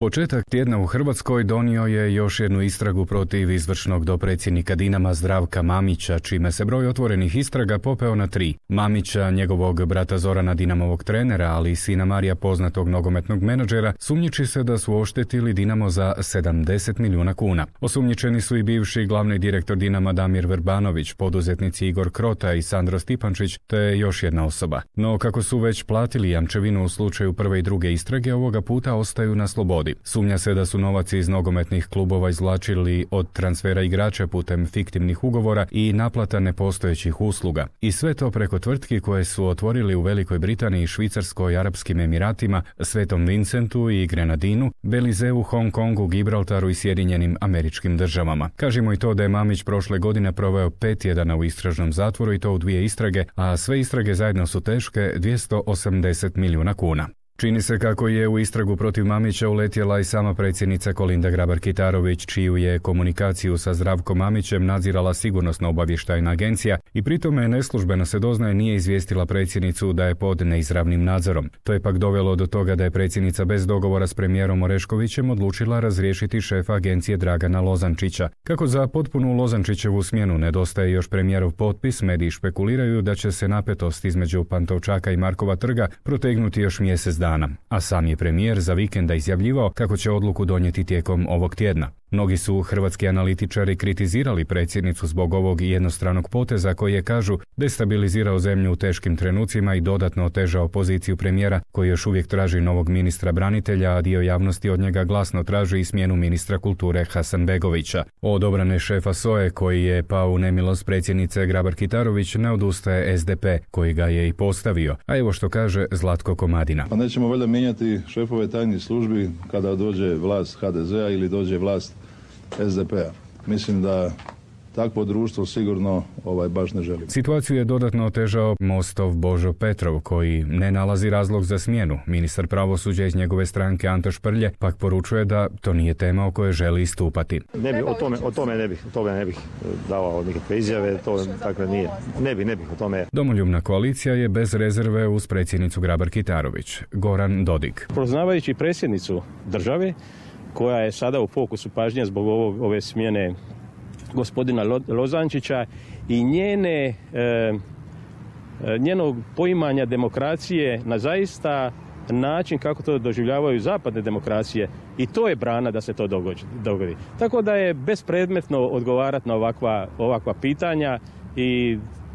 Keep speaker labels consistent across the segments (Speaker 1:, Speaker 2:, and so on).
Speaker 1: Početak tjedna u Hrvatskoj donio je još jednu istragu protiv izvršnog dopredsjednika Dinama Zdravka Mamića, čime se broj otvorenih istraga popeo na 3. Mamića, njegovog brata Zorana, Dinamovog trenera, ali i sina Marija, poznatog nogometnog menadžera, sumnjiči se da su oštetili Dinamo za 70 milijuna kuna. Osumnjičeni su i bivši glavni direktor Dinama Damir Vrbanović, poduzetnici Igor Krota i Sandro Stipančić, te još jedna osoba. No kako su već platili jamčevinu u slučaju prve i druge istrage, ovoga puta ostaju na slobodi. Sumnja se da su novac iz nogometnih klubova izvlačili od transfera igrača putem fiktivnih ugovora i naplata nepostojećih usluga. I sve to preko tvrtki koje su otvorili u Velikoj Britaniji, Švicarskoj, Arapskim Emiratima, Svetom Vincentu i Grenadinu, Belizeu, Hong Kongu, Gibraltaru i Sjedinjenim Američkim Državama. Kažemo i to da je Mamić prošle godine proveo 5 tjedana u istražnom zatvoru i to u 2 istrage, a sve istrage zajedno su teške 280 milijuna kuna. Čini se kako je u istragu protiv Mamića uletjela i sama predsjednica Kolinda Grabar-Kitarović, čiju je komunikaciju sa Zdravkom Mamićem nadzirala sigurnosna obavještajna agencija i pritome neslužbeno se doznaje nije izvijestila predsjednicu da je pod neizravnim nadzorom. To je pak dovelo do toga da je predsjednica bez dogovora s premijerom Oreškovićem odlučila razriješiti šefa agencije Dragana Lozančića. Kako za potpunu Lozančićevu smjenu nedostaje još premijerov potpis, mediji špekuliraju da će se napetost između Pantovčaka i Markova trga protegnuti još mjesec dana. A sam je premijer za vikenda izjavljivao kako će odluku donijeti tijekom ovog tjedna. Mnogi su hrvatski analitičari kritizirali predsjednicu zbog ovog jednostranog poteza koji je, kažu, destabilizirao zemlju u teškim trenucima i dodatno otežao poziciju premijera koji još uvijek traži novog ministra branitelja, a dio javnosti od njega glasno traži i smjenu ministra kulture Hasanbegovića. Od obrane šefa SOA-e koji je pao u nemilost predsjednice Grabar-Kitarović ne odustaje SDP koji ga je i postavio, a evo što kaže Zlatko Komadina.
Speaker 2: Pa nećemo valjda mijenjati šefove tajnih službi kada dođe vlast HDZ-a ili dođe vlast SDP-a. Mislim da takvo društvo sigurno baš ne želi.
Speaker 1: Situaciju je dodatno otežao Mostov Božo Petrov koji ne nalazi razlog za smjenu. Ministar pravosuđa iz njegove stranke Anto Šprlje pak poručuje da to nije tema o kojoj želi istupati.
Speaker 3: O tome ne bih davao nikakve izjave, to dakle nije. Ne bih o tome.
Speaker 1: Domoljubna koalicija je bez rezerve uz predsjednicu Grabar-Kitarović. Goran Dodik.
Speaker 4: Poznavajući predsjednicu države koja je sada u fokusu pažnje zbog ove smjene gospodina Lozančića i njenog poimanja demokracije na zaista način kako to doživljavaju zapadne demokracije, i to je brana da se to dogodi. Tako da je bespredmetno odgovarati na ovakva pitanja i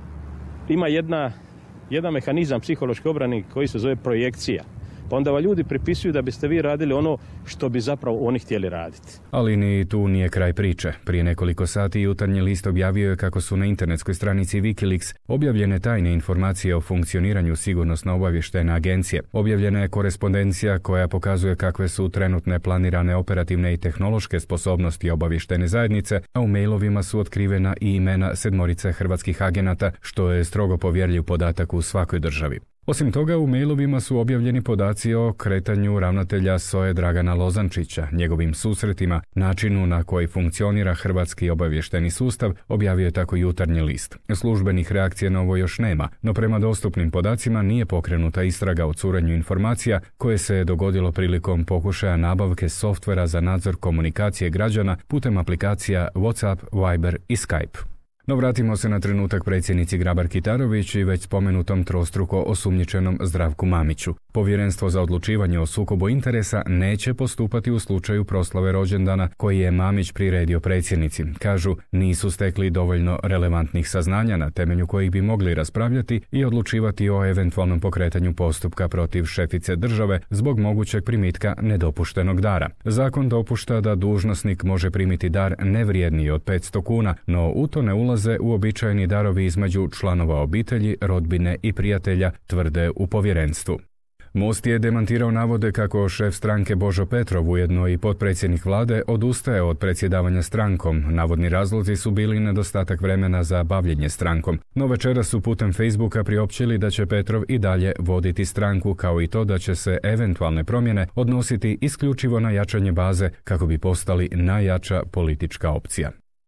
Speaker 4: ima jedan mehanizam psihološke obrane koji se zove projekcija. Pa onda vam ljudi pripisuju da biste vi radili ono što bi zapravo oni htjeli raditi.
Speaker 1: Ali ni tu nije kraj priče. Prije nekoliko sati Jutarnji list objavio je kako su na internetskoj stranici Wikileaks objavljene tajne informacije o funkcioniranju sigurnosno-obavještajne agencije. Objavljena je korespondencija koja pokazuje kakve su trenutne planirane operativne i tehnološke sposobnosti obavještajne zajednice, a u mailovima su otkrivena i imena 7 hrvatskih agenata, što je strogo povjerljiv podatak u svakoj državi. Osim toga, u mailovima su objavljeni podaci o kretanju ravnatelja SOA-e Dragana Lozančića, njegovim susretima, načinu na koji funkcionira hrvatski obavještajni sustav, objavio je tako Jutarnji list. Službenih reakcija na ovo još nema, no prema dostupnim podacima nije pokrenuta istraga o curenju informacija koje se je dogodilo prilikom pokušaja nabavke softvera za nadzor komunikacije građana putem aplikacija WhatsApp, Viber i Skype. No vratimo se na trenutak predsjednici Grabar-Kitarović i već spomenutom trostruko osumnjičenom Zdravku Mamiću. Povjerenstvo za odlučivanje o sukobu interesa neće postupati u slučaju proslave rođendana koji je Mamić priredio predsjednici. Kažu, nisu stekli dovoljno relevantnih saznanja na temelju kojih bi mogli raspravljati i odlučivati o eventualnom pokretanju postupka protiv šefice države zbog mogućeg primitka nedopuštenog dara. Zakon dopušta da dužnosnik može primiti dar nevrijedniji od 500 kuna, no u to ne ulaze uobičajeni darovi između članova obitelji, rodbine i prijatelja, tvrde u povjerenstvu. Most je demantirao navode kako šef stranke Božo Petrov, ujedno i potpredsjednik vlade, odustaje od predsjedavanja strankom. Navodni razlozi su bili nedostatak vremena za bavljenje strankom. No večeras su putem Facebooka priopćili da će Petrov i dalje voditi stranku, kao i to da će se eventualne promjene odnositi isključivo na jačanje baze kako bi postali najjača politička opcija.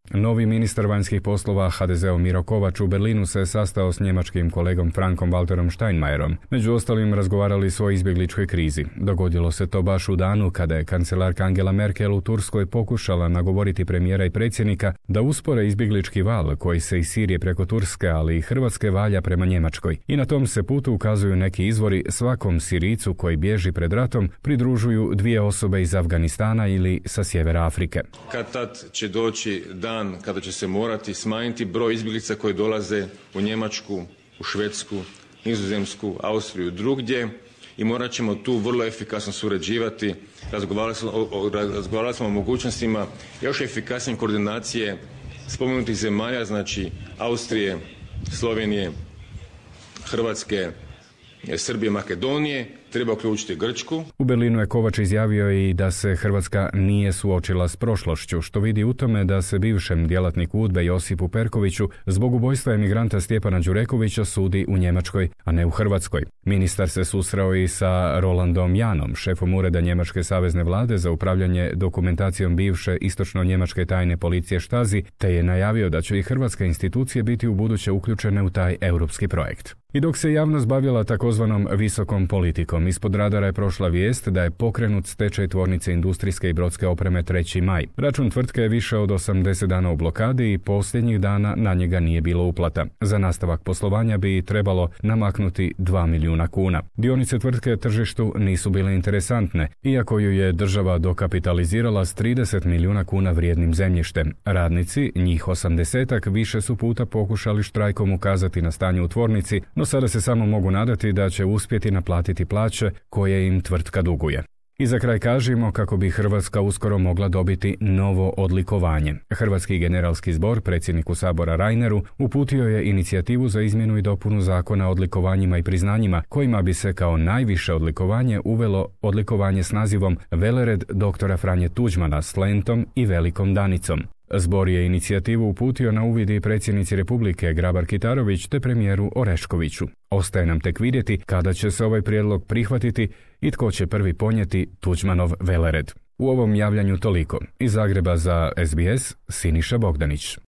Speaker 1: Novi ministar vanjskih poslova HDZ-ov Miro Kovač u Berlinu se sastao s njemačkim kolegom Frankom Walterom Steinmeierom. Među ostalim razgovarali su o izbjegličkoj krizi. Dogodilo se to baš u danu kada je kancelarka Angela Merkel u Turskoj pokušala nagovoriti premijera i predsjednika da uspore izbjeglički val koji se iz Sirije preko Turske, ali i Hrvatske valja prema Njemačkoj. I na tom se putu, ukazuju neki izvori, svakom Sirijcu koji bježi pred ratom pridružuju 2 osobe iz Afganistana ili sa sjevera Afrike.
Speaker 5: Kad tad će doći dan kada će se morati smanjiti broj izbjeglica koji dolaze u Njemačku, u Švedsku, Nizozemsku, Austriju, drugdje i morat ćemo tu vrlo efikasno surađivati. Razgovarali smo o mogućnostima još efikasnije koordinacije spomenutih zemalja, znači Austrije, Slovenije, Hrvatske, Srbije, Makedonije, treba uključiti Grčku.
Speaker 1: U Berlinu je Kovač izjavio i da se Hrvatska nije suočila s prošlošću, što vidi u tome da se bivšem djelatniku UDBE Josipu Perkoviću zbog ubojstva emigranta Stjepana Đurekovića sudi u Njemačkoj, a ne u Hrvatskoj. Ministar se susreo i sa Rolandom Janom, šefom ureda Njemačke savezne vlade za upravljanje dokumentacijom bivše istočno-njemačke tajne policije Stasi, te je najavio da će i hrvatske institucije biti ubuduće uključene u taj europski projekt. I dok se javnost bavila takozvanom visokom politikom, ispod radara je prošla vijest da je pokrenut stečaj tvornice industrijske i brodske opreme 3. maj. Račun tvrtke je više od 80 dana u blokadi i posljednjih dana na njega nije bilo uplata. Za nastavak poslovanja bi trebalo namaknuti 2 milijuna kuna. Dionice tvrtke tržištu nisu bile interesantne, iako ju je država dokapitalizirala s 30 milijuna kuna vrijednim zemljištem. Radnici, njih 80-ak, više su puta pokušali štrajkom ukazati na stanje u tvornici, no sada se samo mogu nadati da će uspjeti naplatiti plaće koje im tvrtka duguje. I za kraj kažemo kako bi Hrvatska uskoro mogla dobiti novo odlikovanje. Hrvatski generalski zbor predsjedniku Sabora Reineru uputio je inicijativu za izmjenu i dopunu zakona o odlikovanjima i priznanjima, kojima bi se kao najviše odlikovanje uvelo odlikovanje s nazivom Velered dr. Franje Tuđmana s lentom i velikom danicom. Zbor je inicijativu uputio na uvid i predsjednici Republike Grabar-Kitarović te premijeru Oreškoviću. Ostaje nam tek vidjeti kada će se ovaj prijedlog prihvatiti i tko će prvi ponijeti Tuđmanov velered. U ovom javljanju toliko. Iz Zagreba za SBS, Siniša Bogdanić.